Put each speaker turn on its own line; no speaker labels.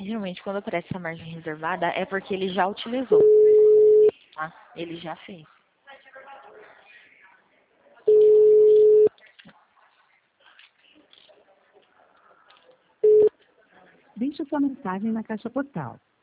Geralmente, quando aparece essa margem reservada, é porque ele já utilizou, tá? Ele já fez.
Deixe sua mensagem na caixa postal